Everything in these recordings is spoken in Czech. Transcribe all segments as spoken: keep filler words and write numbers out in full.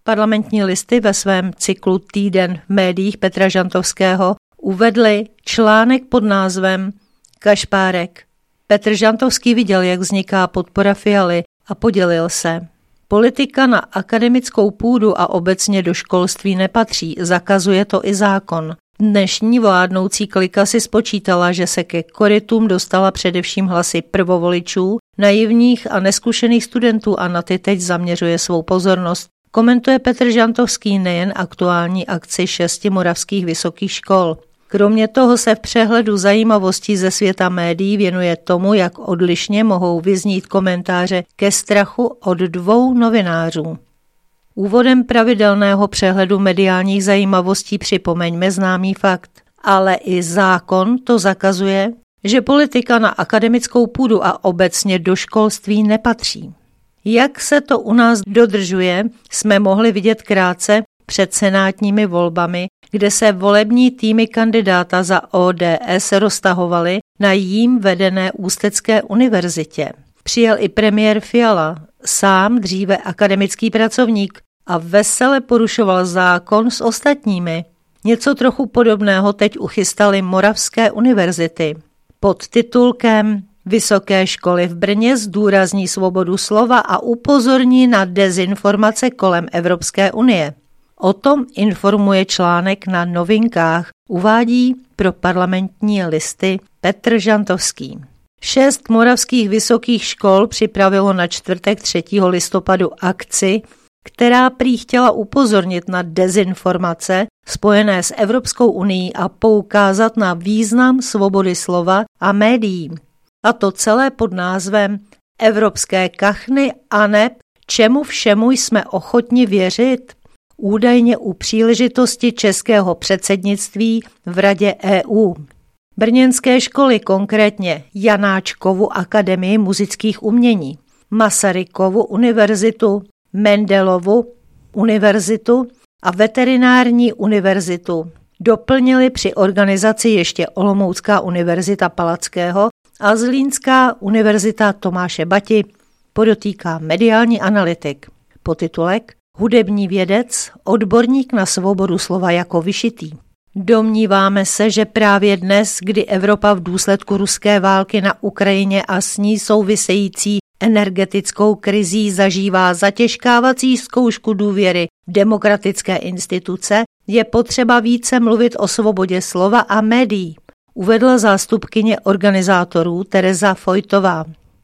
Parlamentní listy ve svém cyklu Týden v médiích Petra Žantovského uvedli článek pod názvem Kašpárek. Petr Žantovský viděl, jak vzniká podpora Fialy a podělil se. Politika na akademickou půdu a obecně do školství nepatří, zakazuje to i zákon. Dnešní vládnoucí klika si spočítala, že se ke korytům dostala především hlasy prvovoličů, naivních a neskušených studentů a na ty teď zaměřuje svou pozornost. Komentuje Petr Žantovský nejen aktuální akci šesti moravských vysokých škol. Kromě toho se v přehledu zajímavostí ze světa médií věnuje tomu, jak odlišně mohou vyznít komentáře ke strachu od dvou novinářů. Úvodem pravidelného přehledu mediálních zajímavostí připomeňme známý fakt. Ale i zákon to zakazuje, že politika na akademickou půdu a obecně do školství nepatří. Jak se to u nás dodržuje, jsme mohli vidět krátce před senátními volbami, kde se volební týmy kandidáta za O D S roztahovaly na jím vedené Ústecké univerzitě. Přijel i premiér Fiala, sám dříve akademický pracovník, a vesele porušoval zákon s ostatními. Něco trochu podobného teď uchystali Moravské univerzity. Pod titulkem Vysoké školy v Brně zdůrazní svobodu slova a upozorní na dezinformace kolem Evropské unie. O tom informuje článek na Novinkách, uvádí pro Parlamentní listy Petr Žantovský. Šest moravských vysokých škol připravilo na čtvrtek třetího listopadu akci, která prý chtěla upozornit na dezinformace spojené s Evropskou unií a poukázat na význam svobody slova a médií. A to celé pod názvem Evropské kachny aneb čemu všemu jsme ochotni věřit? Údajně u příležitosti českého předsednictví v Radě E U. Brněnské školy, konkrétně Janáčkovu akademii muzických umění, Masarykovu univerzitu, Mendelovu univerzitu a veterinární univerzitu doplnili při organizaci ještě Olomoucká univerzita Palackého a Zlínská univerzita Tomáše Bati, podotýká mediální analytik. Podtitulek Hudební vědec, odborník na svobodu slova jako vyšitý. Domníváme se, že právě dnes, kdy Evropa v důsledku ruské války na Ukrajině a s ní související energetickou krizí zažívá zatěžkávací zkoušku důvěry v demokratické instituce, je potřeba více mluvit o svobodě slova a médií, uvedla zástupkyně organizátorů Tereza Fojtová.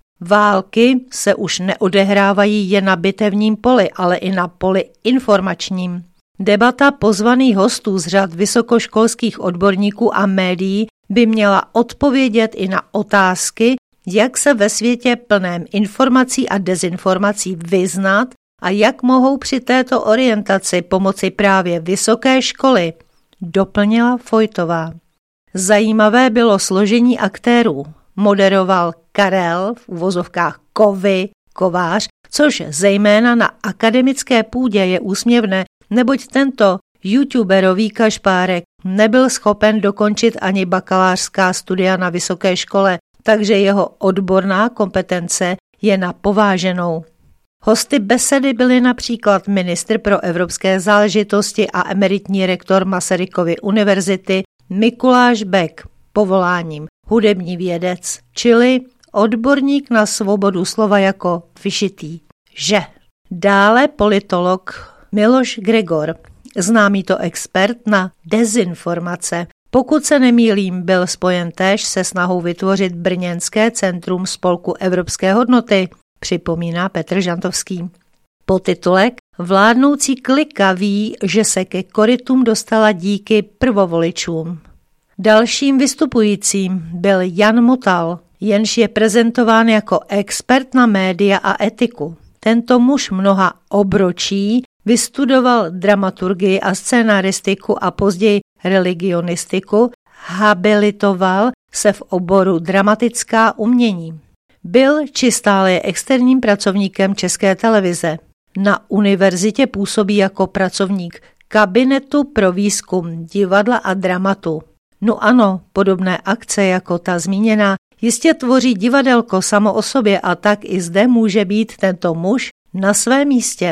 Války se už neodehrávají jen na bitevním poli, ale i na poli informačním. Debata pozvaných hostů z řad vysokoškolských odborníků a médií by měla odpovědět i na otázky, jak se ve světě plném informací a dezinformací vyznat a jak mohou při této orientaci pomoci právě vysoké školy, doplnila Fojtová. Zajímavé bylo složení aktérů. Moderoval Karel, v uvozovkách Kovy, Kovář, což zejména na akademické půdě je úsměvné, neboť tento youtuberový Kašpárek nebyl schopen dokončit ani bakalářská studia na vysoké škole, takže jeho odborná kompetence je na pováženou. Hosty besedy byli například ministr pro evropské záležitosti a emeritní rektor Masarykovy univerzity Mikuláš Bek, povoláním hudební vědec, čili odborník na svobodu slova jako vyšitý, že. Dále politolog Miloš Gregor, známý to expert na dezinformace. Pokud se nemýlím, byl spojen též se snahou vytvořit brněnské centrum spolku Evropské hodnoty, připomíná Petr Žantovský. Podtitulek Vládnoucí klika ví, že se ke korytům dostala díky prvovoličům. Dalším vystupujícím byl Jan Motal, jenž je prezentován jako expert na média a etiku. Tento muž mnoha obročí vystudoval dramaturgii a scénaristiku a později religionistiku, habilitoval se v oboru dramatická umění. Byl či stále je externím pracovníkem České televize. Na univerzitě působí jako pracovník kabinetu pro výzkum divadla a dramatu. No ano, podobné akce jako ta zmíněná jistě tvoří divadelko samo o sobě a tak i zde může být tento muž na svém místě.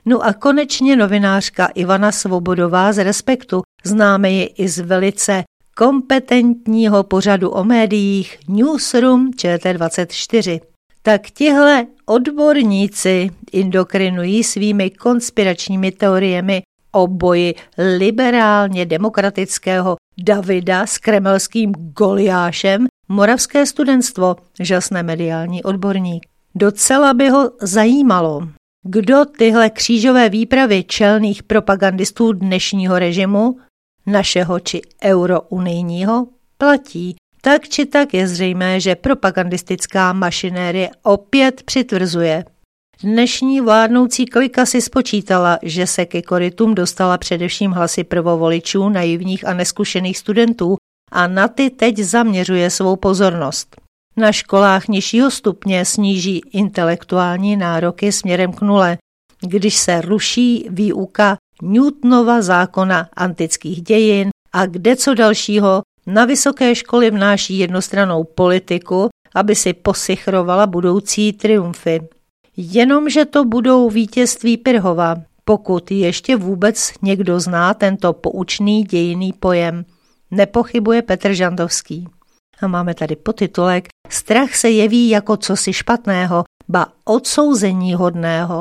No a konečně novinářka Ivana Svobodová z Respektu, známe ji i z velice kompetentního pořadu o médiích Newsroom Č T dvacet čtyři. Tak tihle odborníci indokrinují svými konspiračními teoriemi o boji liberálně demokratického Davida s kremelským Goliášem moravské studentstvo, žasne mediální odborník. Docela by ho zajímalo, kdo tyhle křížové výpravy čelných propagandistů dnešního režimu, našeho či eurounijního, platí. Tak či tak je zřejmé, že propagandistická mašinérie opět přitvrzuje. Dnešní vládnoucí klika si spočítala, že se ke korytům dostala především hlasy prvovoličů, naivních a neskušených studentů a na ty teď zaměřuje svou pozornost. Na školách nižšího stupně sníží intelektuální nároky směrem k nule, když se ruší výuka Newtonova zákona antických dějin a kde co dalšího na vysoké školy vnáší jednostrannou politiku, aby si posichrovala budoucí triumfy. Jenomže to budou vítězství Pyrhova, pokud ještě vůbec někdo zná tento poučný dějinný pojem, nepochybuje Petr Žantovský. A máme tady podtitulek Strach se jeví jako cosi špatného, ba odsouzení hodného.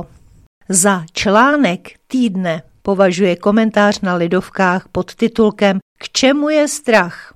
Za článek týdne považuje komentář na Lidovkách pod titulkem K čemu je strach?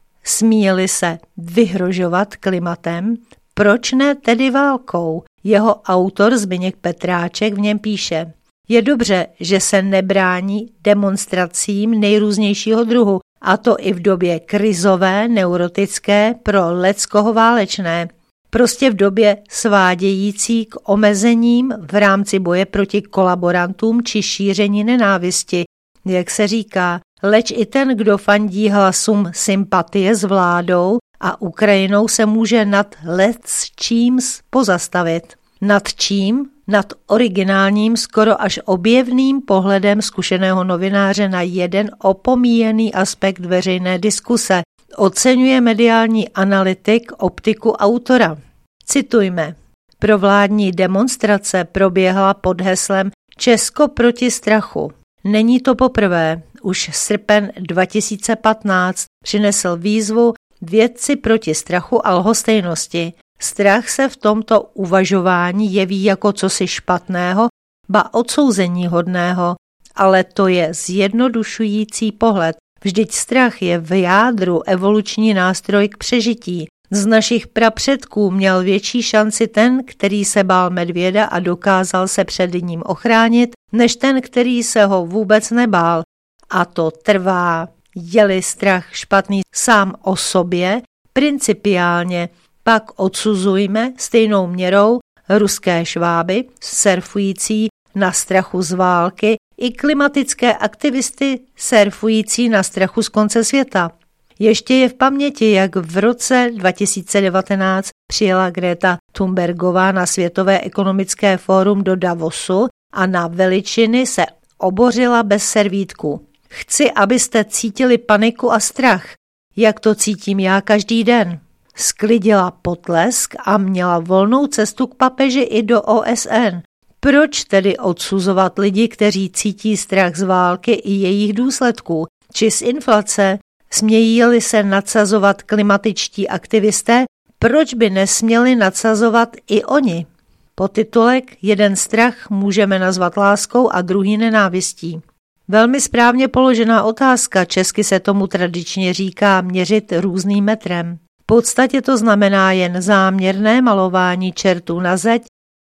Smí-li se vyhrožovat klimatem, proč ne tedy válkou? Jeho autor Zbyněk Petráček v něm píše: Je dobře, že se nebrání demonstracím nejrůznějšího druhu, a to i v době krizové, neurotické, pro leckoho válečné. Prostě v době svádějící k omezením v rámci boje proti kolaborantům či šíření nenávisti, jak se říká, leč i ten, kdo fandí hlasům sympatie s vládou a Ukrajinou, se může nad lecčím pozastavit. Nad čím? Nad originálním, skoro až objevným pohledem zkušeného novináře na jeden opomíjený aspekt veřejné diskuse. Oceňuje mediální analytik optiku autora. Citujme. Provládní demonstrace proběhla pod heslem Česko proti strachu. Není to poprvé. Už srpen dva tisíce patnáct přinesl výzvu Vědci proti strachu a lhostejnosti. Strach se v tomto uvažování jeví jako cosi špatného, ba odsouzení hodného, ale to je zjednodušující pohled. Vždyť strach je v jádru evoluční nástroj k přežití. Z našich prapředků měl větší šanci ten, který se bál medvěda a dokázal se před ním ochránit, než ten, který se ho vůbec nebál. A to trvá. Je-li strach špatný sám o sobě, principiálně, pak odsuzujme stejnou měrou ruské šváby, surfující na strachu z války, i klimatické aktivisty surfující na strachu z konce světa. Ještě je v paměti, jak v roce dva tisíce devatenáct přijela Greta Thunbergová na Světové ekonomické fórum do Davosu a na veličiny se obořila bez servítku. Chci, abyste cítili paniku a strach, jak to cítím já každý den. Sklidila potlesk a měla volnou cestu k papeži i do O S N. Proč tedy odsuzovat lidi, kteří cítí strach z války i jejich důsledků, či z inflace? Smějí-li se nadsazovat klimatičtí aktivisté, proč by nesměli nadsazovat i oni? Podtitulek Jeden strach můžeme nazvat láskou a druhý nenávistí. Velmi správně položená otázka, česky se tomu tradičně říká měřit různým metrem. V podstatě to znamená jen záměrné malování čertů na zeď,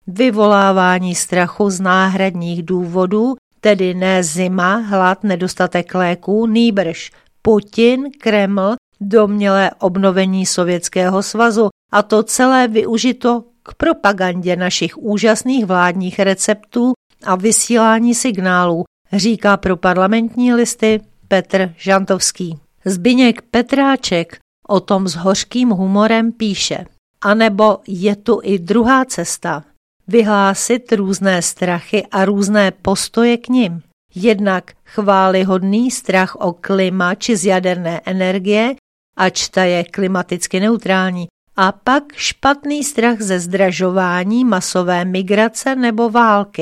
vyvolávání strachu z náhradních důvodů, tedy ne zima, hlad, nedostatek léků, nýbrž Putin, Kreml, domnělé obnovení Sovětského svazu a to celé využito k propagandě našich úžasných vládních receptů a vysílání signálů, říká pro Parlamentní listy Petr Žantovský. Zbyněk Petráček o tom s hořkým humorem píše. A nebo je tu i druhá cesta. Vyhlásit různé strachy a různé postoje k nim. Jednak chvályhodný strach o klima či z jaderné energie, ač ta je klimaticky neutrální, a pak špatný strach ze zdražování, masové migrace nebo války.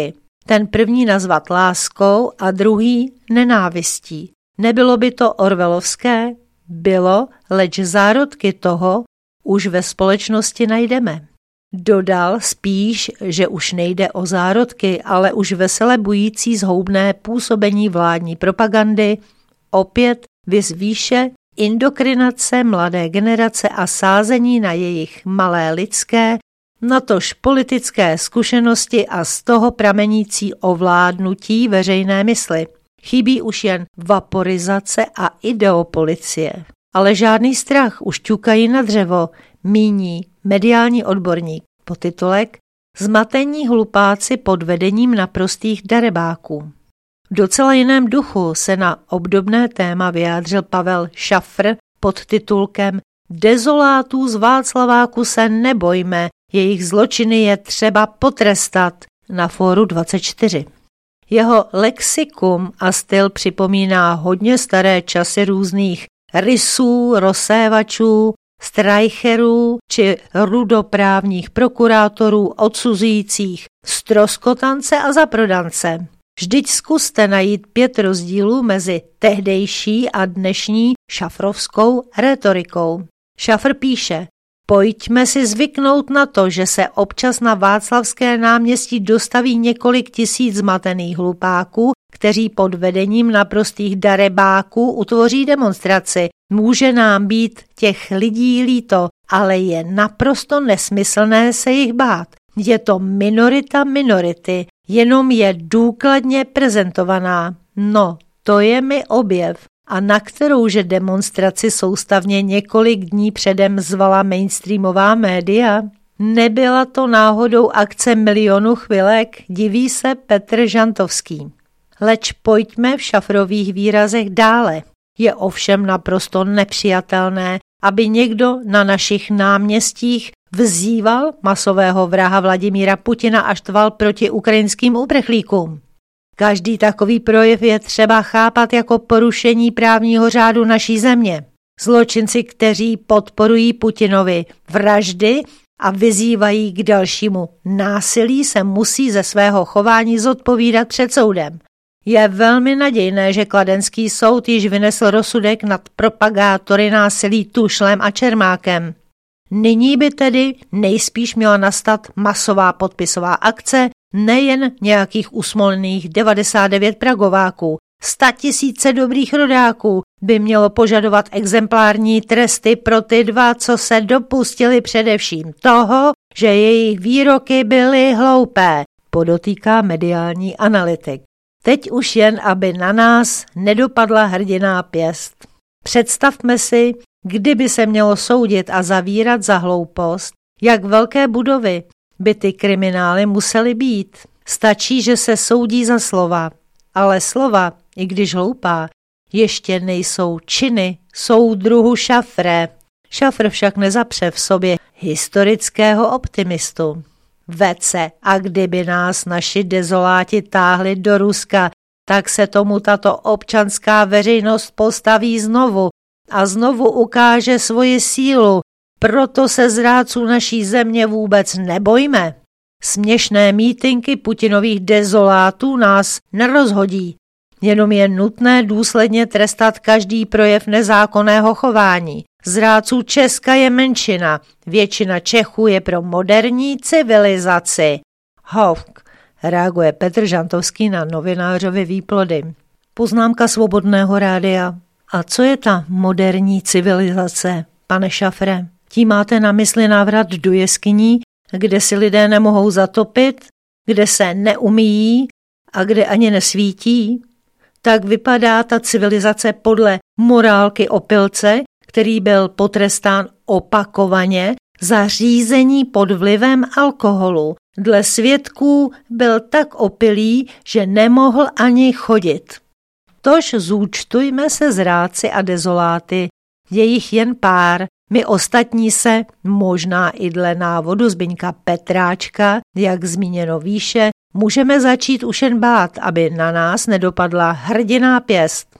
ten první nazvat láskou a druhý nenávistí. Nebylo by to orwellovské? Bylo, leč zárodky toho už ve společnosti najdeme. Dodal spíš, že už nejde o zárodky, ale už vesele bující zhoubné působení vládní propagandy, opět viz výše indoktrinace mladé generace a sázení na jejich malé lidské, natož politické zkušenosti a z toho pramenící ovládnutí veřejné mysli. Chybí už jen vaporizace a ideopolicie. Ale žádný strach, už ťukají na dřevo, míní mediální odborník. Podtitulek Zmatení hlupáci pod vedením naprostých darebáků. V docela jiném duchu se na obdobné téma vyjádřil Pavel Šafr pod titulkem Dezolátů z Václaváku se nebojme, jejich zločiny je třeba potrestat na Fóru dvacet čtyři. Jeho lexikum a styl připomíná hodně staré časy různých rysů, rozsévačů, strajcherů či rudoprávních prokurátorů odsuzujících ztroskotance a zaprodance. Vždyť zkuste najít pět rozdílů mezi tehdejší a dnešní šafrovskou retorikou. Šafr píše, pojďme si zvyknout na to, že se občas na Václavské náměstí dostaví několik tisíc zmatených hlupáků, kteří pod vedením naprostých darebáků utvoří demonstraci. Může nám být těch lidí líto, ale je naprosto nesmyslné se jich bát. Je to minorita minority, jenom je důkladně prezentovaná. No, to je mi objev. A na kterou že demonstraci soustavně několik dní předem zvala mainstreamová média? Nebyla to náhodou akce milionu chvilek, diví se Petr Žantovský. Leč pojďme v Šafrových výrazech dále. Je ovšem naprosto nepřijatelné, aby někdo na našich náměstích vzýval masového vraha Vladimíra Putina a štval proti ukrajinským uprchlíkům. Každý takový projev je třeba chápat jako porušení právního řádu naší země. Zločinci, kteří podporují Putinovi vraždy a vyzývají k dalšímu násilí, se musí ze svého chování zodpovídat před soudem. Je velmi nadějné, že kladenský soud již vynesl rozsudek nad propagátory násilí Tušlem a Čermákem. Nyní by tedy nejspíš měla nastat masová podpisová akce, nejen nějakých usmolných devadesát devět pragováků. Statisíce dobrých rodáků by mělo požadovat exemplární tresty pro ty dva, co se dopustili především toho, že jejich výroky byly hloupé, podotýká mediální analytik. Teď už jen, aby na nás nedopadla hrdiná pěst. Představme si, kdyby se mělo soudit a zavírat za hloupost, jak velké budovy by ty kriminály musely být. Stačí, že se soudí za slova, ale slova, i když hloupá, ještě nejsou činy soudruhu Šafre. Šafr však nezapře v sobě historického optimistu. Vece, a kdyby nás naši dezoláti táhli do Ruska, tak se tomu tato občanská veřejnost postaví znovu a znovu ukáže svoji sílu. Proto se zrádců naší země vůbec nebojme. Směšné mítinky Putinových dezolátů nás nerozhodí. Jenom je nutné důsledně trestat každý projev nezákonného chování. Zrádců Česka je menšina, většina Čechů je pro moderní civilizaci. Hovk, reaguje Petr Žantovský na novinářovy výplody. Poznámka Svobodného rádia. A co je ta moderní civilizace, pane Šafre? Tím máte na mysli návrat do jeskyní, kde si lidé nemohou zatopit, kde se neumíjí a kde ani nesvítí? Tak vypadá ta civilizace podle morálky opilce, který byl potrestán opakovaně za řízení pod vlivem alkoholu. Dle svědků byl tak opilý, že nemohl ani chodit. Tož zúčtujme se zrádci a dezoláty, je jich jen pár, my ostatní se, možná i dle návodu Zbyňka Petráčka, jak zmíněno výše, můžeme začít už jen bát, aby na nás nedopadla hrdiná pěst.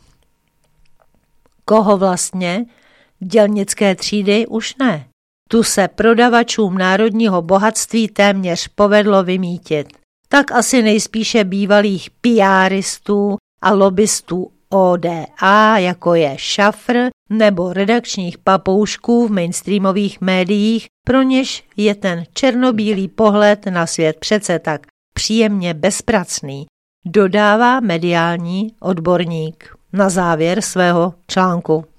Koho vlastně? Dělnické třídy už ne. Tu se prodavačům národního bohatství téměř povedlo vymítit. tak asi nejspíše bývalých píáristů a lobbystů O D A, jako je Šafr, nebo redakčních papoušků v mainstreamových médiích, pro něž je ten černobílý pohled na svět přece tak příjemně bezpracný, dodává mediální odborník na závěr svého článku.